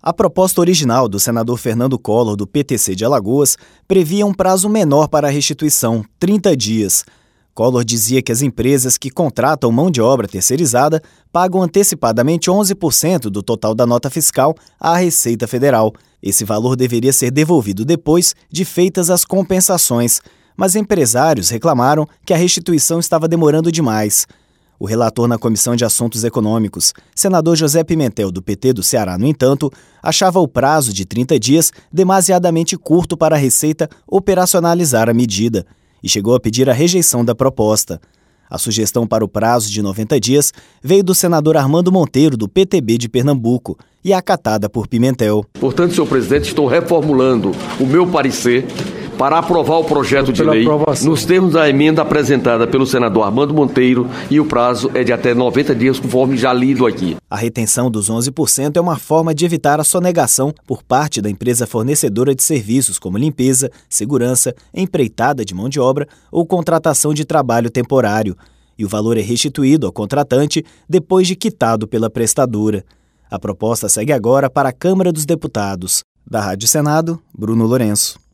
A proposta original do senador Fernando Collor, do PTC de Alagoas, previa um prazo menor para a restituição, 30 dias. Collor dizia que as empresas que contratam mão de obra terceirizada pagam antecipadamente 11% do total da nota fiscal à Receita Federal. Esse valor deveria ser devolvido depois de feitas as compensações, mas empresários reclamaram que a restituição estava demorando demais. O relator na Comissão de Assuntos Econômicos, senador José Pimentel, do PT do Ceará, no entanto, achava o prazo de 30 dias demasiadamente curto para a Receita operacionalizar a medida e chegou a pedir a rejeição da proposta. A sugestão para o prazo de 90 dias veio do senador Armando Monteiro, do PTB de Pernambuco, e é acatada por Pimentel. Portanto, senhor presidente, estou reformulando o meu parecer para aprovar o projeto de lei nos termos da emenda apresentada pelo senador Armando Monteiro, e o prazo é de até 90 dias, conforme já lido aqui. A retenção dos 11% é uma forma de evitar a sonegação por parte da empresa fornecedora de serviços como limpeza, segurança, empreitada de mão de obra ou contratação de trabalho temporário, e o valor é restituído ao contratante depois de quitado pela prestadora. A proposta segue agora para a Câmara dos Deputados. Da Rádio Senado, Bruno Lourenço.